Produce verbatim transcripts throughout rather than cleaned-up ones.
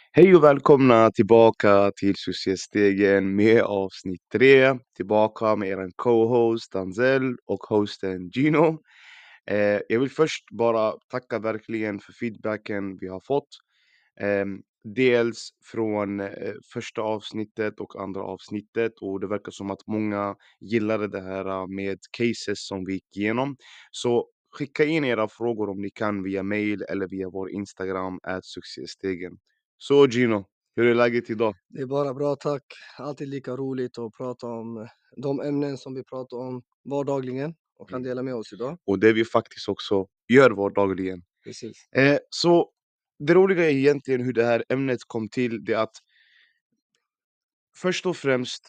Hej och välkomna tillbaka till Succéstegen med avsnitt tre. Tillbaka med er co-host Danzel och hosten Gino. Eh, jag vill först bara tacka verkligen för feedbacken vi har fått. Ehm, dels från eh, första avsnittet och andra avsnittet, och det verkar som att många gillade det här eh, med cases som vi gick igenom. Så skicka in era frågor om ni kan via mail eller via vår Instagram at succéstegen. Så Gino, hur är läget idag? Det är bara bra, tack. Alltid lika roligt att prata om eh, de ämnen som vi pratar om vardagligen och kan Mm. dela med oss idag. Och det vi faktiskt också gör vardagligen. Precis. Eh, så det roliga är egentligen hur det här ämnet kom till. Det är att först och främst,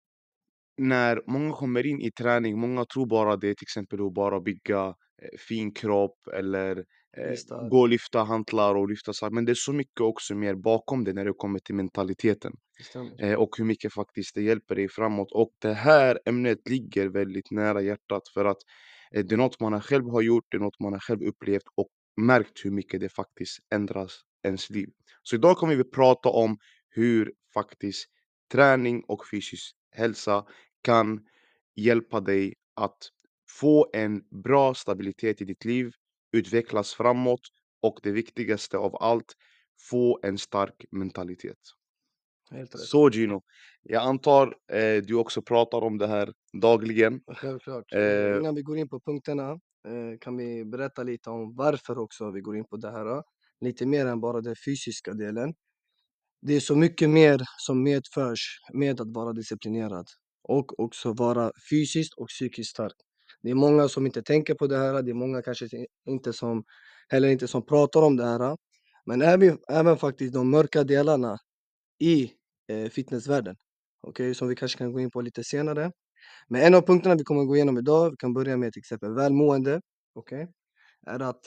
när många kommer in i träning, många tror bara det är till exempel att bara bygga eh, fin kropp eller eh, Listar. gå och lyfta hantlar och lyfta saker. Men det är så mycket också mer bakom det när det kommer till mentaliteten. Det stämmer. Eh, och hur mycket faktiskt det hjälper dig framåt. Och det här ämnet ligger väldigt nära hjärtat för att eh, det är något man har själv har gjort, det är något man har själv upplevt och märkt hur mycket det faktiskt ändras ens liv. Så idag kommer vi prata om hur faktiskt träning och fysisk hälsa kan hjälpa dig att få en bra stabilitet i ditt liv, utvecklas framåt och det viktigaste av allt, få en stark mentalitet. Helt rätt. Så Gino, jag antar eh, du också pratar om det här dagligen. Självklart. Eh, Eh, Innan vi går in på punkterna eh, kan vi berätta lite om varför också vi går in på det här. eh, Lite mer än bara den fysiska delen. Det är så mycket mer som medförs med att vara disciplinerad och också vara fysiskt och psykiskt stark. Det är många som inte tänker på det här, det är många kanske inte som heller inte som pratar om det här. Men även, även faktiskt de mörka delarna i eh, fitnessvärlden, okej, som vi kanske kan gå in på lite senare. Men en av punkterna vi kommer gå igenom idag, vi kan börja med till exempel välmående, okej, är att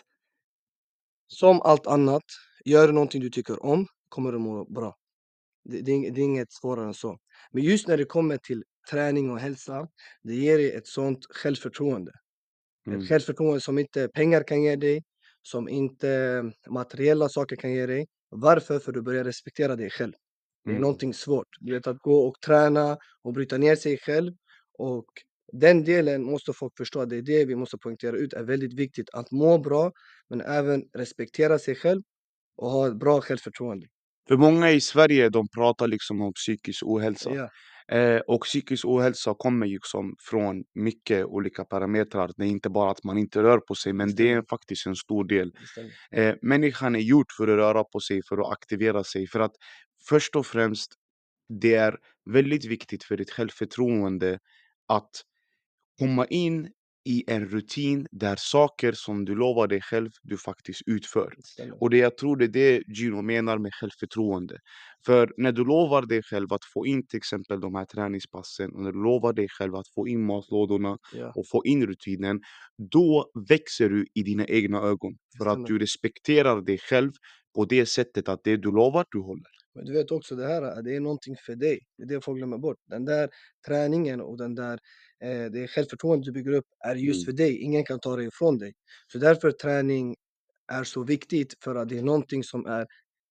som allt annat, gör du någonting du tycker om kommer du må bra. Det, det, är ing- det är inget svårare än så. Men just när det kommer till träning och hälsa, det ger dig ett sånt självförtroende. Ett mm, självförtroende som inte pengar kan ge dig, som inte materiella saker kan ge dig. Varför? För du börjar respektera dig själv. Det är mm. någonting svårt. Du vet, att gå och träna och bryta ner sig själv. Och den delen måste folk förstå. att Det är det vi måste poängtera ut. är väldigt viktigt. Att må bra, men även respektera sig själv och ha ett bra självförtroende. För många i Sverige, de pratar liksom om psykisk ohälsa. Ja, Eh, och psykisk ohälsa kommer ju liksom från mycket olika parametrar. Det är inte bara att man inte rör på sig, det men det är stämmer. faktiskt en stor del. Det stämmer. Eh, människan är gjord för att röra på sig, för att aktivera sig. För att först och främst, det är väldigt viktigt för ditt självförtroende att komma in i en rutin där saker som du lovar dig själv, du faktiskt utför. Det stämmer. Och det jag tror det är det Gino menar med självförtroende. För när du lovar dig själv att få in till exempel de här träningspassen, och när du lovar dig själv att få in matlådorna Ja, och få in rutinen, då växer du i dina egna ögon. det För att stämmer. du respekterar dig själv på det sättet att det du lovar, du håller. Men du vet också det här, det är någonting för dig. Det är det folk glömmer bort. Den där träningen och den där, eh, det självförtroende du bygger upp är just Mm, för dig. Ingen kan ta det ifrån dig. Så därför träning är så viktigt, för att det är någonting som är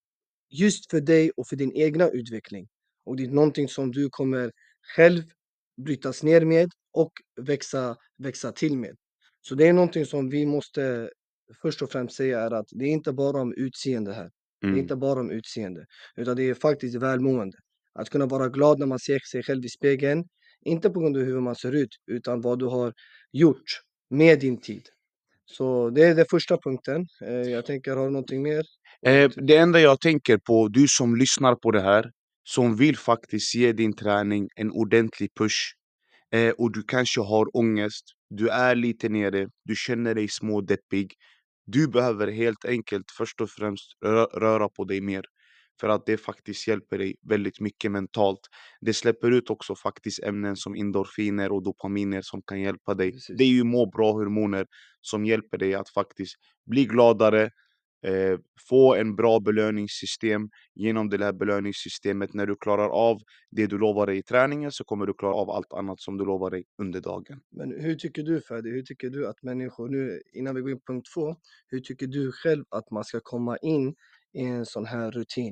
just för dig och för din egna utveckling. Och det är någonting som du kommer själv brytas ner med och växa, växa till med. Så det är någonting som vi måste först och främst säga, är att det är inte bara om utseende här. Det är mm. inte bara om utseende, utan det är faktiskt välmående. Att kunna vara glad när man ser sig själv i spegeln, inte på grund av hur man ser ut, utan vad du har gjort med din tid. Så det är den första punkten. Eh, Jag tänker, har du någonting mer? Eh, det enda jag tänker på, du som lyssnar på det här, som vill faktiskt ge din träning en ordentlig push, eh, och du kanske har ångest, du är lite nere, du känner dig smådeppig. Du behöver helt enkelt först och främst rö röra på dig mer. För att det faktiskt hjälper dig väldigt mycket mentalt. Det släpper ut också faktiskt ämnen som endorfiner och dopaminer som kan hjälpa dig. Det är Precis. ju må bra-hormoner som hjälper dig att faktiskt bli gladare, eh, få en bra belöningssystem. Genom det här belöningssystemet, när du klarar av det du lovar dig i träningen, så kommer du klara av allt annat som du lovar dig under dagen. Men hur tycker du, Fadi, hur tycker du att människor, nu innan vi går in på punkt två, hur tycker du själv att man ska komma in i en sån här rutin?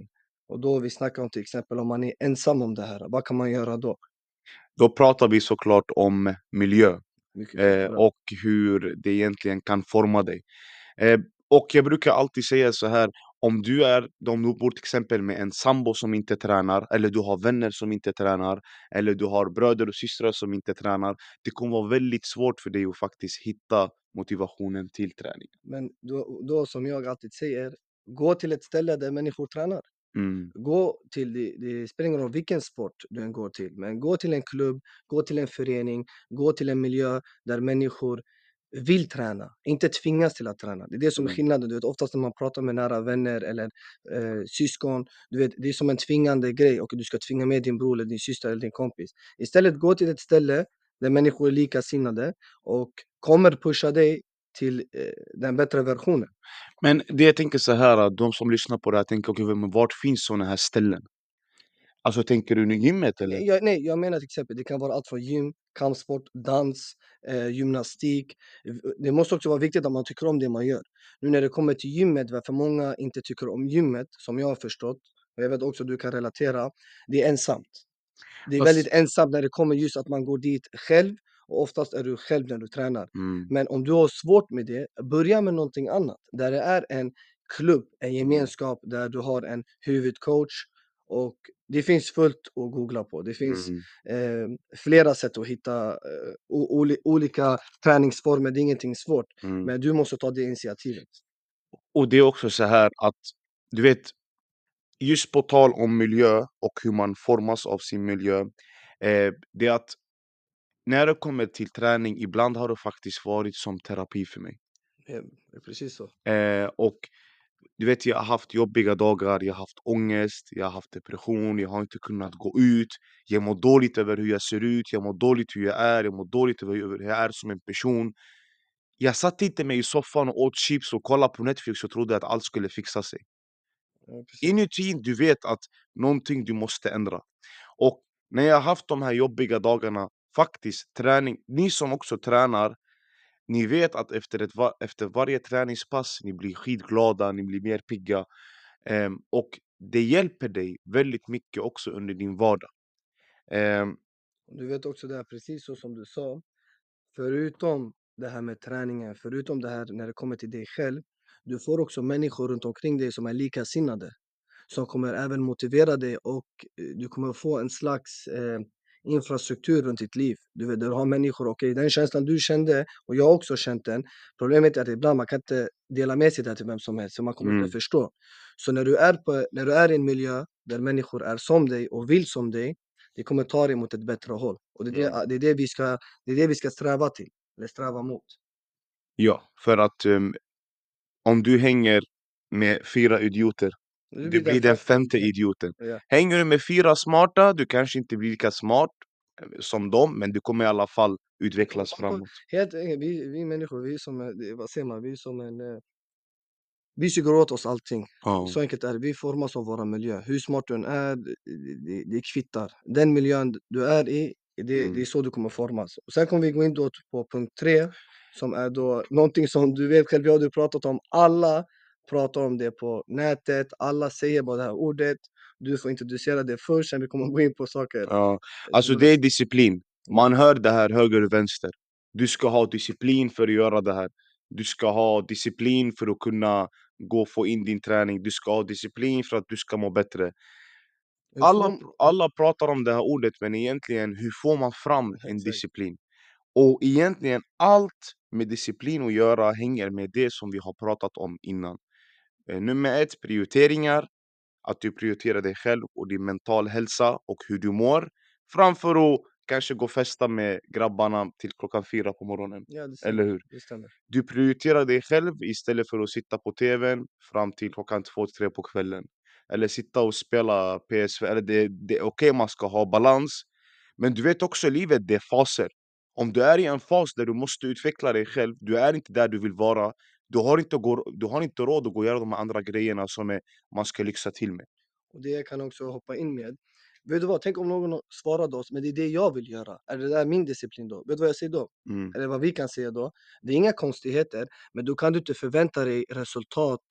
Och då vi snackar om till exempel om man är ensam om det här, vad kan man göra då? Då pratar vi såklart om miljö, Mycket bra, eh, bra. och hur det egentligen kan forma dig. Eh, och jag brukar alltid säga så här, om du är om du bor till exempel med en sambo som inte tränar, eller du har vänner som inte tränar, eller du har bröder och systrar som inte tränar, det kommer vara väldigt svårt för dig att faktiskt hitta motivationen till träning. Men då, då som jag alltid säger, gå till ett ställe där människor tränar. Mm, Gå till, det, det spelar ingen roll vilken sport du än går till, men gå till en klubb, gå till en förening, gå till en miljö där människor vill träna, inte tvingas till att träna. Det är det som är mm. skillnaden. Du vet, oftast när man pratar med nära vänner eller eh, syskon, du vet, det är som en tvingande grej och du ska tvinga med din bror eller din syster eller din kompis. Istället gå till ett ställe där människor är likasinnade och kommer pusha dig till eh, den bättre versionen. Men det jag tänker så här, att de som lyssnar på det här tänker, okej, men vart finns såna här ställen? Alltså tänker du nu gymmet eller? Nej jag, nej, jag menar till exempel, det kan vara allt från gym, kampsport, dans, eh, gymnastik. V- Det måste också vara viktigt att man tycker om det man gör. Nu när det kommer till gymmet, varför många inte tycker om gymmet, som jag har förstått, och jag vet också att du kan relatera, det är ensamt. Det är väldigt Fast, ensamt när det kommer just att man går dit själv, och oftast är du själv när du tränar. mm, Men om du har svårt med det, börja med någonting annat. Där det är en klubb, en gemenskap där du har en huvudcoach. Och det finns fullt att googla på. Det finns mm, eh, flera sätt att hitta eh, o- oli- olika träningsformer. Det är ingenting svårt. mm. Men du måste ta det initiativet. Och det är också så här att, du vet, just på tal om miljö och hur man formas av sin miljö, eh, det är att när det kommer till träning, ibland har det faktiskt varit som terapi för mig. Eh, Det är precis så. Eh, och du vet, jag har haft jobbiga dagar, jag har haft ångest, jag har haft depression, jag har inte kunnat gå ut, jag mår dåligt över hur jag ser ut, jag mår dåligt hur jag är, jag mår dåligt över hur jag är som en person. Jag satt inte mig i soffan och åt chips och kollade på Netflix och trodde att allt skulle fixa sig. Ja, precis. Inuti du vet att någonting du måste ändra. Och när jag har haft de här jobbiga dagarna, faktiskt träning, ni som också tränar, ni vet att efter, ett, va- efter varje träningspass, ni blir skitglada, ni blir mer pigga. Ehm, och det hjälper dig väldigt mycket också under din vardag. Ehm, Du vet också det här, precis så som du sa. Förutom det här med träningen, förutom det här när det kommer till dig själv, du får också människor runt omkring dig som är likasinnade, som kommer även motivera dig, och eh, du kommer få en slags eh, infrastruktur runt ditt liv. Du vet, du har människor, okej, den känslan du kände och jag har också känt den. Problemet är att ibland man kan inte dela med sig det till vem som helst, så man kommer inte mm, förstå. Så när du är på, när du är i en miljö där människor är som dig och vill som dig, det kommer ta dig mot ett bättre håll. Och det är ja. det, det, är det, vi, ska, det är det vi ska sträva till, eller sträva mot. Ja, för att ehm, om du hänger med fyra idioter, Du du blir den blir den femte. femte idioten. Ja. Hänger du med fyra smarta, du kanske inte blir lika smart eh, som dem, men du kommer i alla fall utvecklas Man kommer- framåt. Helt enkelt, vi, vi människor, vi är som, en- det- vad säger man, vi är som en, eh, vi suger åt oss allting. Ja. Så enkelt är det, vi formas av vår miljö. Hur smart du än är, det, det, det kvittar. Den miljön du är i, det, det är Mm. så du kommer formas. Och sen kommer vi gå in då på punkt tre, som är då någonting som du vet själv, jag har du pratat om. Alla pratar om det på nätet, alla säger bara det här ordet. Du får introducera det först, sen vi kommer gå in på saker. Ja, som alltså är det är mest- disciplin. Ja. Man hör det här höger och vänster. Du ska ha disciplin för att göra det här. Du ska ha disciplin för att kunna gå och få in din träning. Du ska ha disciplin för att du ska må bättre. Hur Alla, får, pr- alla pratar om det här ordet, men egentligen hur får man fram en exakt. disciplin? Och egentligen allt med disciplin att göra hänger med det som vi har pratat om innan. Eh, nummer ett, prioriteringar. Att du prioriterar dig själv och din mental hälsa och hur du mår, framför att kanske gå och festa med grabbarna till klockan fyra på morgonen. Ja, det Eller stämmer. hur? Det stämmer. Du prioriterar dig själv istället för att sitta på tvn fram till klockan två tre på kvällen. Eller sitta och spela P S V. Eller det, det är okej, man ska ha balans. Men du vet också, livet det är faser. Om du är i en fas där du måste utveckla dig själv, du är inte där du vill vara. Du har inte, gå, du har inte råd att gå och göra de här andra grejerna som är, man ska lyxa till med. Och det kan jag också hoppa in med. Vet du vad, tänk om någon svarade oss, men det är det jag vill göra. Är det där min disciplin då? Vet du vad jag säger då? Mm. Eller vad vi kan säga då? Det är inga konstigheter, men då kan du inte förvänta dig resultat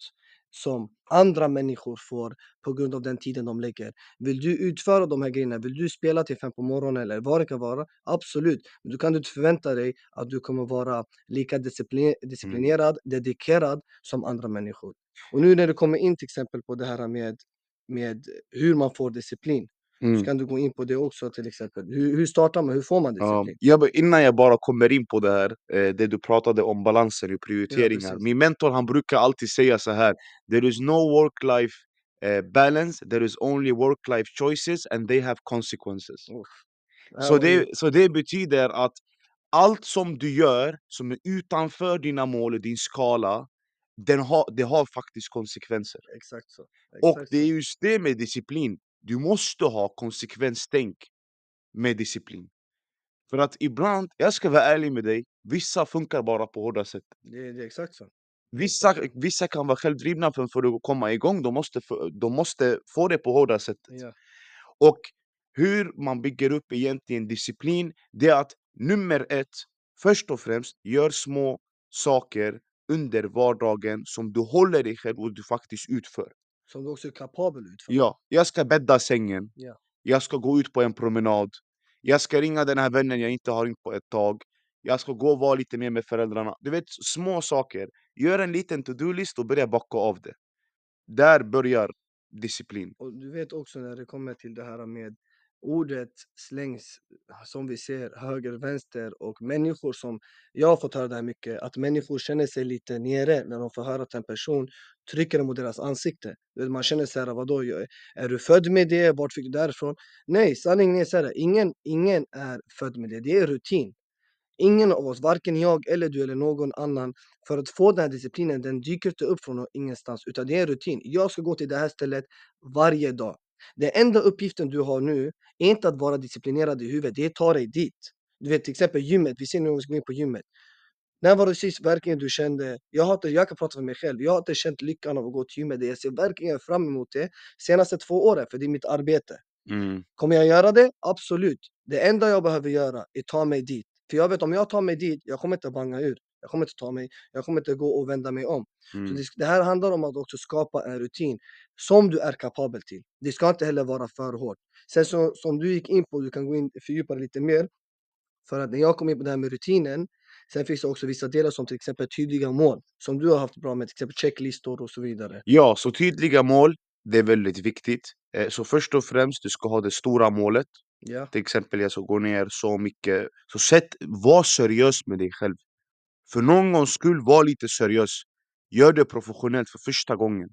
som andra människor får på grund av den tiden de lägger. Vill du utföra de här grejerna, vill du spela till fem på morgonen eller vad det kan vara, absolut. Men du kan inte förvänta dig att du kommer vara lika disciplin Mm. disciplinerad, dedikerad som andra människor. Och nu när du kommer in till exempel på det här med, med hur man får disciplin, så Mm. kan du gå in på det också till exempel. Hur, hur startar man, hur får man Ja, disciplin? jag, ba- innan jag bara kommer in på det här, eh, det du pratade om balansen och prioriteringar. precis. Min mentor han brukar alltid säga så här: there is no work-life eh, balance, there is only work-life choices and they have consequences. Uff, det här Så var ju, det, så det betyder att allt som du gör som är utanför dina mål och din skala, den har, det har faktiskt konsekvenser. exakt så. Och Exakt det är så. just det med disciplin. Du måste ha konsekvenstänk med disciplin. För att ibland, jag ska vara ärlig med dig, vissa funkar bara på hårda sätt. Det, det är exakt så. Vissa, vissa kan vara självdrivna för, för att komma igång, de måste, få- de måste få det på hårda sättet. Ja. Och hur man bygger upp egentligen disciplin, det är att nummer ett, först och främst, gör små saker under vardagen som du håller dig själv och du faktiskt utför. Som du också är kapabel att utföra. Ja, jag ska bädda sängen. Ja. Jag ska gå ut på en promenad. Jag ska ringa den här vännen jag inte har ringt på ett tag. Jag ska gå och vara lite mer med föräldrarna. Du vet, små saker. Gör en liten to-do-list och börja bocka av det. Där börjar disciplin. Och du vet också när det kommer till det här med ordet slängs som vi ser höger, vänster och människor som, jag har fått höra det här mycket, att människor känner sig lite nere när de får höra att en person trycker det mot deras ansikte. Du vet, man känner så här, vadå, jag- är du född med det? Vart fick du det därifrån? Nej, sanningen är så här, ingen, ingen är född med det, det är rutin. Ingen av oss, varken jag eller du eller någon annan, för att få den här disciplinen, den dyker inte upp från ingenstans, utan det är en rutin. Jag ska gå till det här stället varje dag. Den enda uppgiften du har nu är inte att vara disciplinerad i huvudet, det är att ta dig dit. Du vet till exempel gymmet, vi ser nu om vi ska gå in på gymmet. När var det sist verkligen du kände, jag har inte, jag kan prata för mig själv, jag har inte känt lyckan av att gå till gymmet, jag ser verkligen fram emot det senaste två åren, för det är mitt arbete. Mm. Kommer jag göra det? Absolut. Det enda jag behöver göra är ta mig dit. För jag vet om jag tar mig dit, jag kommer inte banga ur. Jag kommer inte ta mig, jag kommer inte gå och vända mig om. Så Mm. det, det här handlar om att också skapa en rutin som du är kapabel till. Det ska inte heller vara för hårt. Sen så, som du gick in på, du kan gå in fördjupa dig lite mer. För att när jag kom in på det här med rutinen, sen finns det också vissa delar som till exempel tydliga mål. Som du har haft bra med, till exempel checklistor och så vidare. Ja, så tydliga mål, det är väldigt viktigt. Eh, Så först och främst, du ska ha det stora målet. Ja, Till exempel, jag ska gå ner så mycket. Så sätt, var seriös med dig själv. För någon gångs skull, var lite seriös. Gör det professionellt för första gången.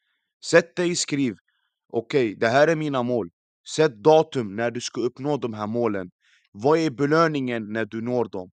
Sätt dig, skriv. Okej, det här är mina mål. Sätt datum när du ska uppnå de här målen. Vad är belöningen när du når dem?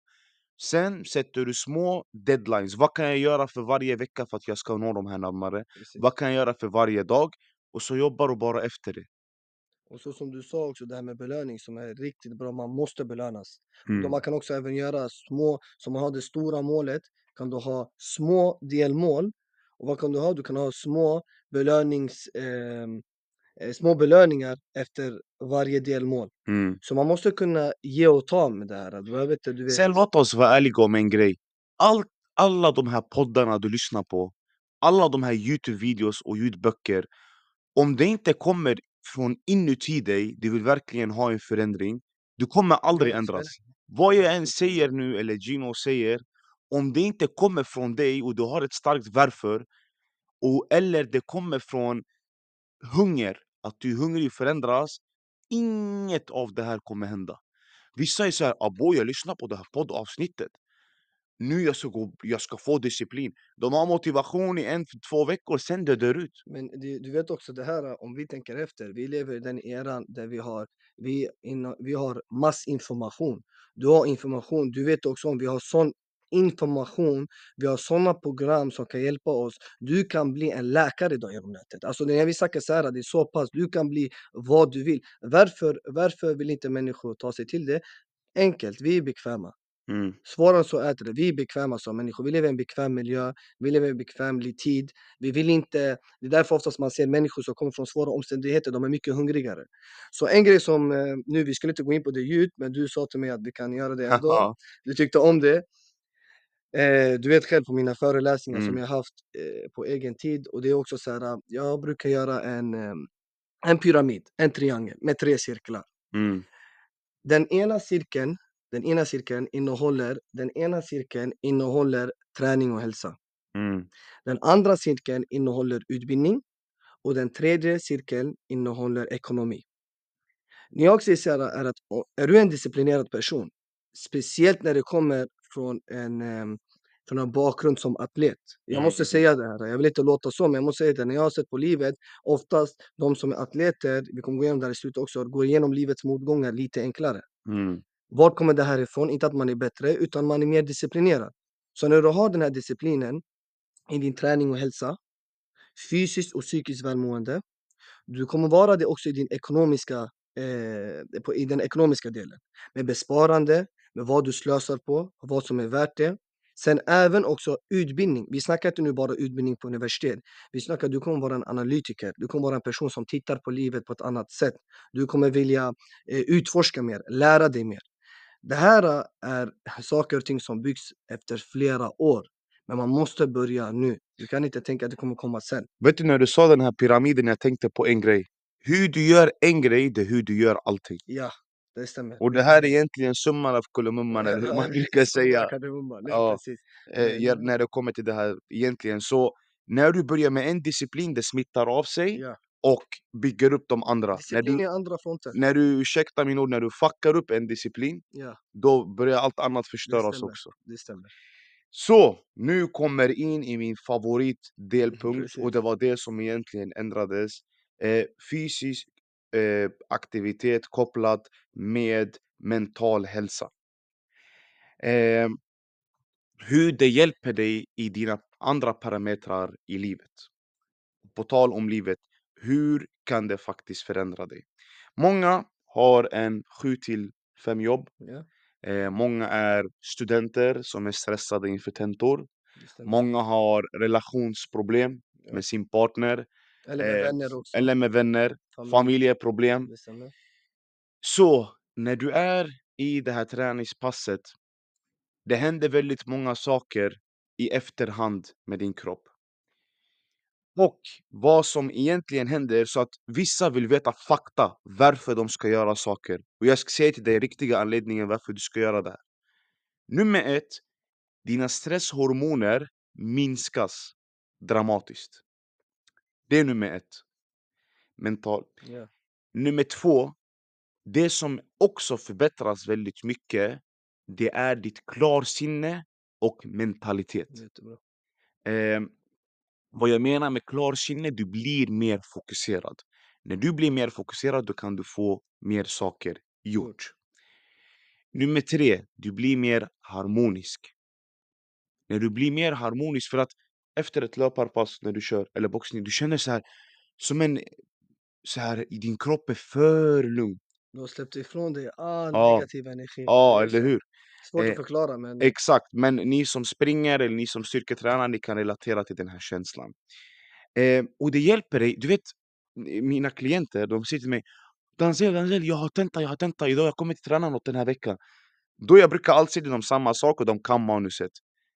Sen sätter du små deadlines. Vad kan jag göra för varje vecka för att jag ska nå de här närmare? precis. Vad kan jag göra för varje dag? Och så jobbar du bara efter det. Och så som du sa också, det här med belöning som är riktigt bra, man måste belönas. Och då Mm. man kan också även göra små, som man har det stora målet, kan du ha små delmål. Och vad kan du ha? Du kan ha små belönings, ehm, eh, små belöningar efter varje delmål. Mm. Så man måste kunna ge och ta med det här. Du behöver inte, du vet. Sen låt oss vara ärliga om en grej. All, alla de här poddarna du lyssnar på, alla de här Youtube-videos och ljudböcker, om det inte kommer från inuti dig, du vill verkligen ha en förändring, du kommer aldrig Ja, så är ändras. det. Vad jag än säger nu, eller Gino säger, om det inte kommer från dig och du har ett starkt varför, och eller det kommer från hunger, att du är hungrig att förändras, inget av det här kommer hända. Vissa är såhär, abo jag lyssnar på det här poddavsnittet, nu jag ska, gå, jag ska få disciplin. De har motivation i en, två veckor, sen det dör ut. Men det, du vet också det här, om vi tänker efter, vi lever i den eran där vi har, vi, inna, vi har massinformation. Du har information, du vet också om vi har sån information, vi har sådana program som kan hjälpa oss. Du kan bli en läkare idag genom nätet. Alltså när vi snackar så här, det är så pass, du kan bli vad du vill. Varför, varför vill inte människor ta sig till det? Enkelt, vi är bekväma. Mm. Svårare än så är det. Vi är bekväma som människor. Vi lever i en bekväm miljö. Vi lever i en bekvämlig tid. Vi vill inte... Det är därför oftast man ser människor som kommer från svåra omständigheter. De är mycket hungrigare. Så en grej som... eh, Nu, vi skulle inte gå in på det djupt, men du sa till mig att vi kan göra det ändå. Haha. Du tyckte om det. Eh, du vet själv på mina föreläsningar som Mm, jag haft eh, på egen tid, och det är också så här, jag brukar göra en, eh, en pyramid, en triangel med tre cirklar. mm, Den ena cirkeln, den ena cirkeln innehåller, den ena cirkeln innehåller träning och hälsa. mm, Den andra cirkeln innehåller utbildning och den tredje cirkeln innehåller ekonomi. När jag säger så här är att o- är du en disciplinerad person, speciellt när det kommer från en, em, från en bakgrund som atlet. Jag måste mm, säga det här, jag vill inte låta så, men jag måste säga det. När jag har sett på livet, oftast de som är atleter, vi kommer gå igenom det här i slutet också, går igenom livets motgångar lite enklare. mm. Var kommer det här ifrån? Inte att man är bättre, utan man är mer disciplinerad. Så när du har den här disciplinen i din träning och hälsa, fysiskt och psykiskt välmående, du kommer vara det också i din ekonomiska, eh, på, i den ekonomiska delen. Med besparande, med vad du slösar på, vad som är värt det. Sen även också utbildning. Vi snackar inte nu bara utbildning på universitet. Vi snackar du kommer vara en analytiker. Du kommer vara en person som tittar på livet på ett annat sätt. Du kommer vilja eh, utforska mer, lära dig mer. Det här är saker och ting som byggs efter flera år. Men man måste börja nu. Du kan inte tänka att det kommer komma sen. Vet du, när du sa den här pyramiden, jag tänkte på en grej. Hur du gör en grej, det är hur du gör allting. Ja, det stämmer. Och det här är egentligen summan av kardemumman, eller hur man brukar Summan av säga. kardemumman, nej Ja, precis. eh, Eh, ja, när det kommer till det här egentligen. Så när du börjar med en disciplin, det smittar av sig ja. och bygger upp de andra. När Disciplin du, i andra fronter. när du, ursäkta min ord, när du fuckar upp en disciplin, Ja, då börjar allt annat det förstöras stämmer. också. Det stämmer. Så, nu kommer in i min favoritdelpunkt, och Precis. det var det som egentligen ändrades. Eh, fysisk eh, aktivitet kopplat med mental hälsa. Eh, hur det hjälper dig i dina andra parametrar i livet. På tal om livet, hur kan det faktiskt förändra dig? Många har en sju till fem jobb. Ja, Eh, många är studenter som är stressade inför tentor. det stämmer. Många har relationsproblem Ja. med sin partner, Eller med eh, vänner också. eller med vänner, Familj. familjeproblem. Det stämmer. Så när du är i det här träningspasset, det händer väldigt många saker i efterhand med din kropp. Och vad som egentligen händer, så att vissa vill veta fakta varför de ska göra saker. Och jag ska säga till dig riktiga anledningen varför du ska göra det här. Nummer ett, dina stresshormoner minskas dramatiskt. Det är nummer ett. Mental. Ja, Nummer två, det som också förbättras väldigt mycket, det är ditt klarsinne och mentalitet. jättebra. Eh, vad jag menar med klarsinne, du blir mer fokuserad. När du blir mer fokuserad, då kan du få mer saker gjort. Gjort. Nummer tre, du blir mer harmonisk. När du blir mer harmonisk, för att efter ett löparpass när du kör, eller boxning, du känner så här som en, så här i din kropp är för lugn. Du har släppt ifrån dig all Ja, negativ energi. ja, Det är eller så. hur? Svårt Eh, att förklara, men exakt, men ni som springer eller ni som styrketränar, ni kan relatera till den här känslan. Eh, och det hjälper dig, du vet, eh, mina klienter, de säger till mig: Danzel, Danzel, jag har tenta, jag har tenta idag, jag kommer inte träna något den här veckan. Då jag brukar alltid säga till dem samma sak, och de kan manuset.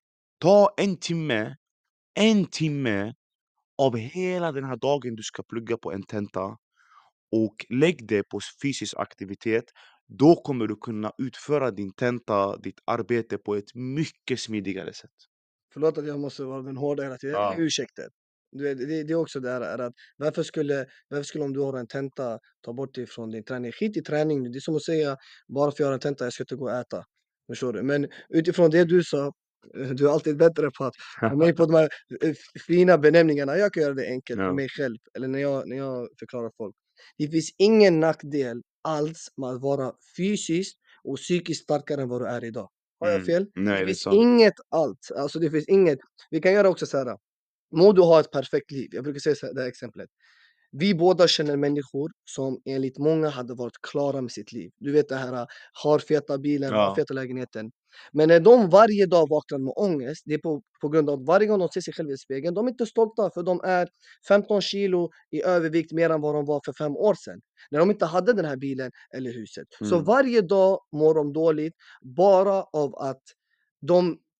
Ta en timme, en timme av hela den här dagen du ska plugga på en tenta, och lägg det på fysisk aktivitet. Då kommer du kunna utföra din tenta, ditt arbete på ett mycket smidigare sätt. förlåt att jag måste vara den hårda hela tiden. Ja. Ursäkta. Du vet, det, det är också det här är att varför skulle, varför skulle om du har en tenta ta bort dig från din träning? Skit i träning. Det är som att säga bara för att jag har en tenta jag ska inte gå och äta. Förstår du? Men utifrån det du sa, eh, du är alltid bättre på att få mig på de här eh, f- fina benämningarna. Jag kan göra det enkelt för Ja. mig själv. Eller när jag, när jag förklarar folk. Det finns ingen nackdel alls med att vara fysiskt och psykiskt starkare än vad du är idag. Har jag Mm. fel? Nej, Det det är finns sant. inget allt. Alltså det finns inget. Vi kan göra också så här. Må du ha ett perfekt liv. Jag brukar säga så här, det här exemplet. Vi båda känner människor som enligt många hade varit klara med sitt liv. Du vet det här, har feta bilen, har Ja. feta lägenheten. Men när de varje dag vaknar med ångest, det är på, på grund av att varje gång de ser sig själva i spegeln, de är inte stolta för de är femton kilo i övervikt mer än vad de var för fem år sedan. När de inte hade den här bilen eller huset. Så Mm. varje dag mår de dåligt bara av att de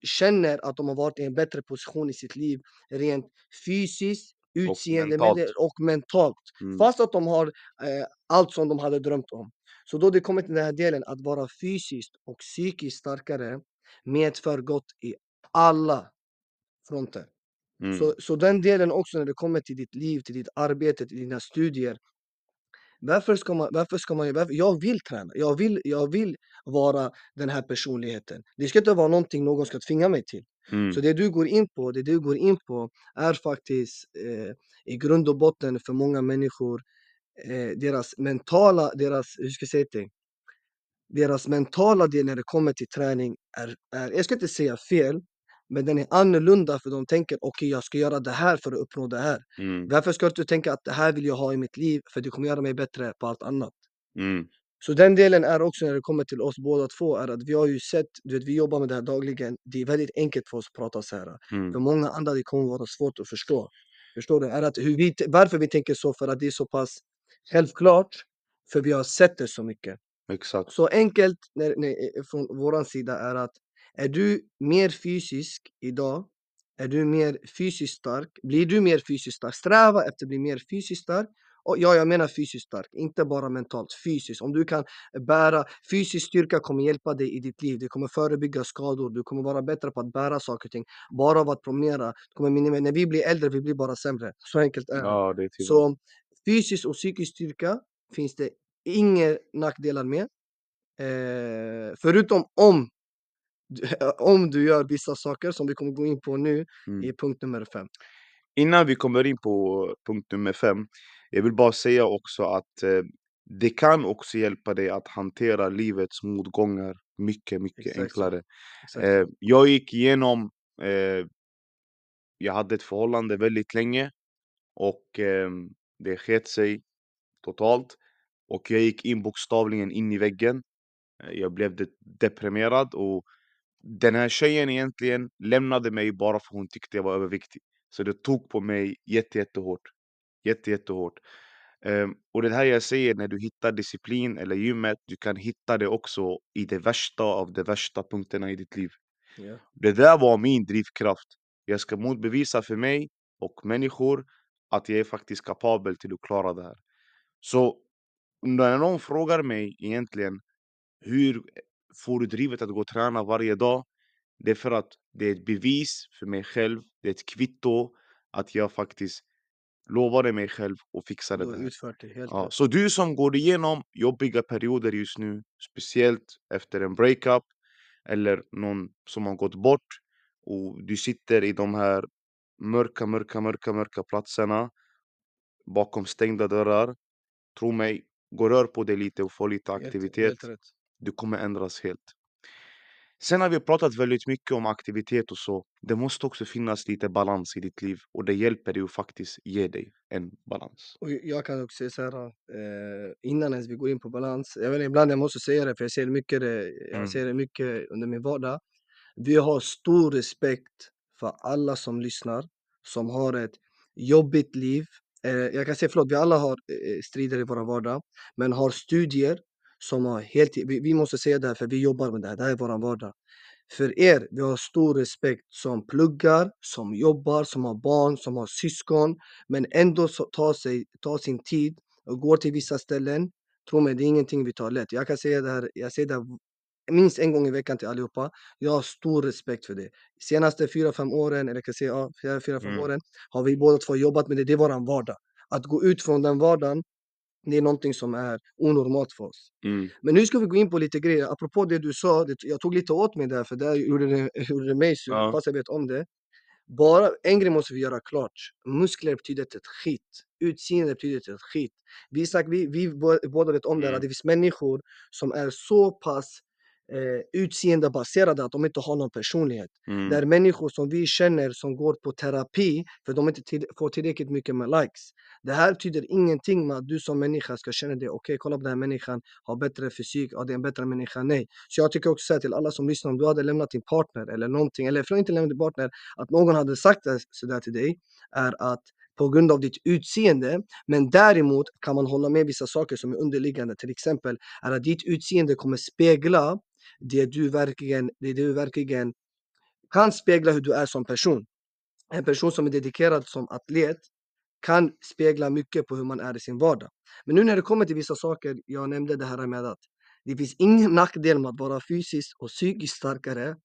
känner att de har varit i en bättre position i sitt liv rent fysiskt, Och mentalt. utseendemässigt och mentalt. Mm. Fast att de har eh, allt som de hade drömt om. Så då det kommer till den här delen att vara fysiskt och psykiskt starkare medför gott i alla fronter. Mm. Så, så den delen också när det kommer till ditt liv, till ditt arbete, till dina studier. Varför ska man, varför ska man, varför, jag vill träna, jag vill, jag vill vara den här personligheten. Det ska inte vara någonting någon ska tvinga mig till. Mm. Så det du går in på, det du går in på är faktiskt eh, i grund och botten för många människor eh, deras mentala, deras, hur ska jag säga det? Deras mentala del när det kommer till träning är, är, jag ska inte säga fel, men den är annorlunda för de tänker okej okay, jag ska göra det här för att uppnå det här. Mm. Varför ska du tänka att det här vill jag ha i mitt liv för det kommer göra mig bättre på allt annat. Mm. Så den delen är också när det kommer till oss båda två är att vi har ju sett, du vet vi jobbar med det här dagligen, det är väldigt enkelt för oss att prata så här. Mm. För många andra det kommer vara svårt att förstå. Förstår du? Är att hur vi, varför vi tänker så för att det är så pass självklart, för vi har sett det så mycket. Exakt. Så enkelt när, när, från våran sida är att är du mer fysisk idag, är du mer fysiskt stark, blir du mer fysiskt stark, sträva efter att bli mer fysiskt stark. Och ja, jag menar fysiskt stark, inte bara mentalt, fysiskt. Om du kan bära, fysisk styrka kommer hjälpa dig i ditt liv, det kommer förebygga skador, du kommer vara bättre på att bära saker och ting. Bara av att promenera, kommer minimera. När vi blir äldre, vi blir bara sämre. Så enkelt är det. Ja, det är till. Så fysisk och psykisk styrka finns det inga nackdelar med. Eh, förutom om, om du gör vissa saker som vi kommer gå in på nu Mm. i punkt nummer fem. Innan vi kommer in på punkt nummer fem, jag vill bara säga också att eh, det kan också hjälpa dig att hantera livets motgångar mycket, mycket Exakt så. enklare. Exakt Eh, så. jag gick igenom, eh, jag hade ett förhållande väldigt länge och eh, det sket sig totalt. Och jag gick in bokstavligen in i väggen. Eh, Jag blev de- deprimerad och den här tjejen egentligen lämnade mig bara för hon tyckte jag var överviktig. Så det tog på mig jätte, jättehårt. Jätte, jättehårt. Um, och det här jag säger, när du hittar disciplin eller gymmet, du kan hitta det också i det värsta av de värsta punkterna i ditt liv. Ja. Det där var min drivkraft. Jag ska motbevisa för mig och människor att jag är faktiskt kapabel till att klara det här. Så när någon frågar mig egentligen, hur får du drivet att gå och träna varje dag? Det är för att det är ett bevis för mig själv, det är ett kvitto att jag faktiskt lovade mig själv och fixade Du det har här. utfört det helt Ja, rätt. så du som går igenom jobbiga perioder just nu, speciellt efter en breakup eller någon som har gått bort och du sitter i de här mörka, mörka, mörka, mörka platserna bakom stängda dörrar. Tro mig, gå och rör på dig lite och få lite Helt, aktivitet. helt rätt. Du kommer ändras helt. Sen har vi pratat väldigt mycket om aktivitet och så. Det måste också finnas lite balans i ditt liv och det hjälper dig att faktiskt ge dig en balans. Och jag kan också säga så här, eh, innan ens vi går in på balans, jag vet inte, ibland jag måste säga det för jag ser mycket det, jag Mm. ser det mycket under min vardag. Vi har stor respekt för alla som lyssnar, som har ett jobbigt liv. Eh, jag kan säga förlåt, vi alla har eh, strider i våra vardag, men har studier som har helt, vi, vi måste säga det här för vi jobbar med det här, det här är våran vardag. För er, vi har stor respekt som pluggar, som jobbar, som har barn, som har syskon, men ändå så tar, sig, tar sin tid och går till vissa ställen. Tro mig, det är ingenting vi tar lätt. Jag kan säga det här, jag säger det här minst en gång i veckan till allihopa. Jag har stor respekt för det. Senaste fyra, fem åren, eller jag kan säga ja, fyra, fyra, fem Mm. åren, har vi båda två jobbat med det. Det är våran vardag. Att gå ut från den vardagen, det är någonting som är onormalt för oss. Mm. Men nu ska vi gå in på lite grejer. Apropå det du sa, det, jag tog lite åt mig där, för där gjorde det, gjorde det mig sur, Ja. fast jag vet om det. Bara en grej måste vi göra klart. Muskler betyder inte ett skit. Utseende betyder inte ett skit. Vi, sagt, vi, vi bå- båda vet om det här, Mm. att det finns människor som är så pass eh, utseendebaserade att de inte har någon personlighet. Mm. Det är människor som vi känner som går på terapi för de inte till, får tillräckligt mycket med likes. Det här betyder ingenting med att du som människa ska känna dig okej, okay, kolla på den här människan, har bättre fysik, ja, det är en bättre människa, nej. Så jag tycker också säga till alla som lyssnar, om du hade lämnat din partner eller någonting, eller för att inte lämna din partner, att någon hade sagt det sådär till dig, är att på grund av ditt utseende, men däremot kan man hålla med vissa saker som är underliggande, till exempel är att ditt utseende kommer spegla det du verkligen, det du verkligen kan spegla hur du är som person. En person som är dedikerad som atlet kan spegla mycket på hur man är i sin vardag. Men nu när det kommer till vissa saker, jag nämnde det här med att det finns ingen nackdel med att vara fysiskt och psykiskt starkare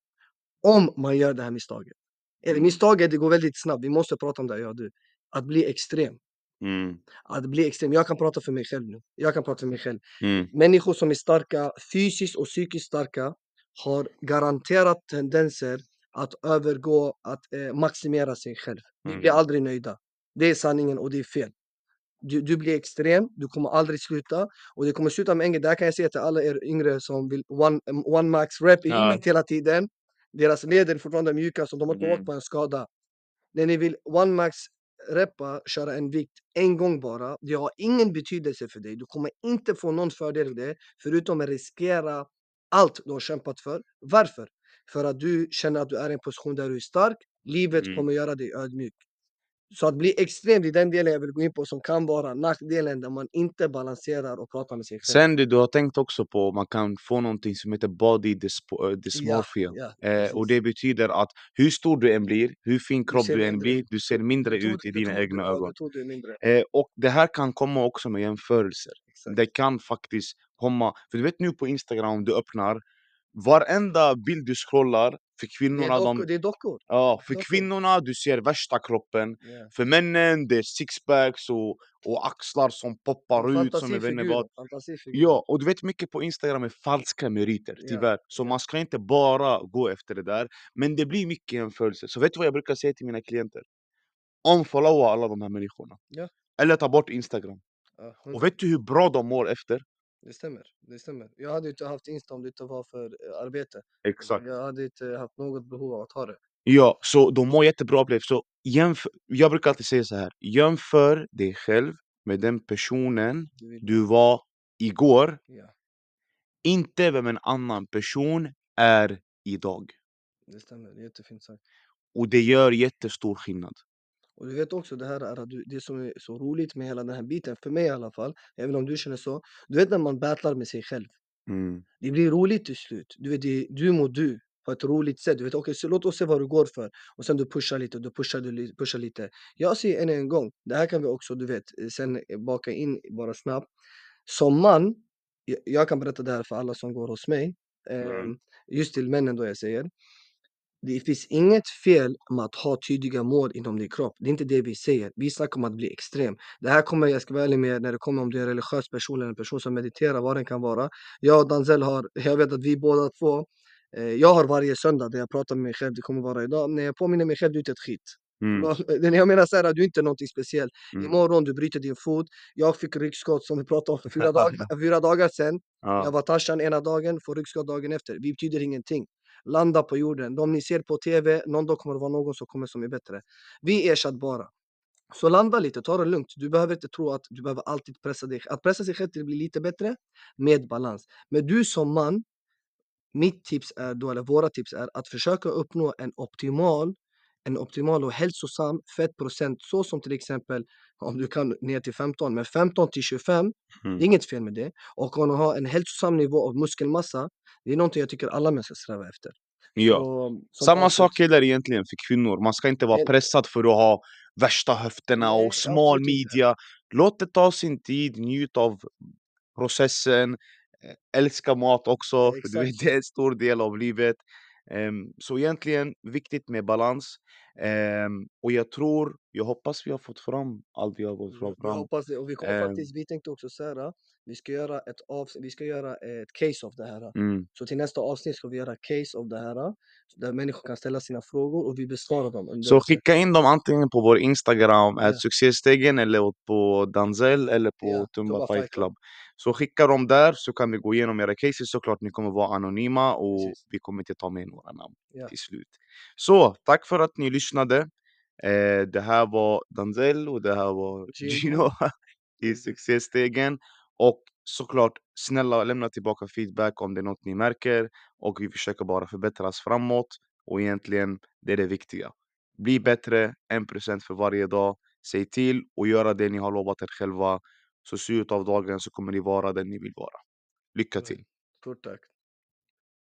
om man gör det här misstaget. Eller Mm. misstaget, det går väldigt snabbt, vi måste prata om det, jag och du. Att bli extrem. Mm. Att bli extrem, jag kan prata för mig själv nu. Jag kan prata för mig själv. Mm. Människor som är starka, fysiskt och psykiskt starka, har garanterat tendenser att övergå, att eh, maximera sig själv. Vi blir Mm. aldrig nöjda. Det är sanningen och det är fel. Du, du blir extrem, du kommer aldrig sluta. Och det kommer sluta med en grej, där kan jag säga till alla er yngre som vill one, um, one max rep i Ja. gymmet hela tiden. Deras leder är fortfarande mjuka så de har Mm. åkt på en skada. När ni vill one max reppa, köra en vikt en gång bara, det har ingen betydelse för dig. Du kommer inte få någon fördel i det, förutom att riskera allt du har kämpat för. Varför? För att du känner att du är i en position där du är stark. Livet Mm. kommer göra dig ödmjuk. Så att bli extrem, det är den delen jag vill gå in på som kan vara nackdelen där man inte balanserar och pratar med sig själv. Sen det du har tänkt också på, man kan få någonting som heter body dyspo- eh, dysmorphia. Ja, Eh, och precis. det betyder att hur stor du än blir, hur fin Du kropp ser du än mindre blir, ut. du ser Du, mindre du, tror, ut i du, dina tror, egna du, ja, ögon. du tror du är mindre. Eh, och det här kan komma också med jämförelser. Exakt. Det kan faktiskt komma, för du vet nu på Instagram, du öppnar, varenda bild du scrollar, för Det är, kvinnorna, de, dockor, det är dockor. ja, för Dockor. kvinnorna du ser värsta kroppen, Ja. för männen det är sixpacks och, och axlar som poppar ut som jag vet inte vad. Fantasifigurer. Fantasifigurer. Ja, och du vet mycket på Instagram är falska meriter, Ja, tyvärr. Så ja. man ska inte bara gå efter det där. Men det blir mycket jämförelse. Så vet du vad jag brukar säga till mina klienter? Unfollowa alla de här människorna. Ja. Eller ta bort Instagram. Ja, Och hundra. vet du hur bra de mår efter? Det stämmer. Det stämmer. Jag hade inte haft Insta om det inte var för eh, arbete. Exakt. Jag hade inte haft något behov av att ha det. Ja, så de mår jättebra upplevelse. Så jämför, jag brukar alltid säga så här. Jämför dig själv med den personen Du vill du vara. var igår. Ja, Inte vem en annan person är idag. det stämmer. Det är jättefint sagt. Och det gör jättestor skillnad. Och du vet också det här är att du, det som är så roligt med hela den här biten, för mig i alla fall, även om du känner så. Du vet när man battlar med sig själv. Mm. Det blir roligt till slut. Du vet, det, du mot du på ett roligt sätt. Du vet, okej, så låt oss se vad du går för. Och sen du pushar lite, du pushar, du li- pushar lite. Jag säger än en gång, det här kan vi också, du vet, sen baka in bara snabbt. Som man, jag, jag kan berätta det här för alla som går hos mig. Mm. ehm, just till männen då jag säger. Det finns inget fel med att ha tydliga mål inom din kropp. Det är inte det vi säger. Vi snackar om att bli extrem. Det här kommer, jag ska vara ärlig med, när det kommer om det är en religiös person eller en person som mediterar, vad den kan vara. Jag och Danzel har, jag vet att vi båda två, eh, jag har varje söndag där jag pratar med mig själv, det kommer vara idag. När jag påminner mig själv, du är inte ett skit. Mm. Det jag menar så här, du är inte någonting speciellt. Mm. Imorgon du bryter din fot. Jag fick ryggskott som vi pratade om för fyra, dag, fyra dagar sedan. Ja. Jag var Tarzan ena dagen, får ryggskott dagen efter. Vi betyder ingenting. Landa på jorden. De ni ser på tv, någon dag kommer det vara någon som kommer som är bättre. Vi är ersättbara. Så landa lite, ta det lugnt. Du behöver inte tro att du behöver alltid pressa dig. Att pressa sig själv till att bli lite bättre med balans. Men du som man, mitt tips är då, eller våra tips är att försöka uppnå en optimal en optimal och hälsosam fettprocent, så som till exempel om du kan ner till femton, men femton till tjugofem, det är Mm. inget fel med det. Och om ha en hälsosam nivå av muskelmassa, det är någonting jag tycker alla människor strävar efter. Ja. Så, som Samma avslut, sak gäller egentligen för kvinnor. Man ska inte vara en, pressad för att ha värsta höfterna och nej, smal absolut inte. midja. Låt det ta sin tid, njut av processen, eh, älska mat också, för du Exakt vet så. det är en stor del av livet. Ehm, så egentligen viktigt med balans. Ehm, och jag tror, jag hoppas vi har fått fram allt vi har fått Ja, vi fram. hoppas det. Och vi kommer Ehm, faktiskt, vi tänkte också så här, vi ska göra ett avsnitt, vi ska göra ett case av det här. mm. Så till nästa avsnitt ska vi göra case av det här. Så där människor kan ställa sina frågor och vi besvarar dem under Så skicka in dem antingen på vår Instagram, Ja. at succéstegen, eller på Danzel eller på Ja, Tumba Tumba Fight Fight Club. Club. Så skicka dem där så kan vi gå igenom era cases såklart. Ni kommer vara anonyma och Precis. vi kommer inte ta med några namn Ja. till slut. Så tack för att ni lyssnade. Eh, det här var Danzel och det här var Gino. Gino i Succéstegen. Och såklart, snälla lämna tillbaka feedback om det är något ni märker. Och vi försöker bara förbättras framåt. Och egentligen, det är det viktiga. Bli bättre, en procent för varje dag. Säg till och göra det ni har lovat er själva. Så slutet av dagen så kommer ni vara den ni vill vara. Lycka till! Stort tack.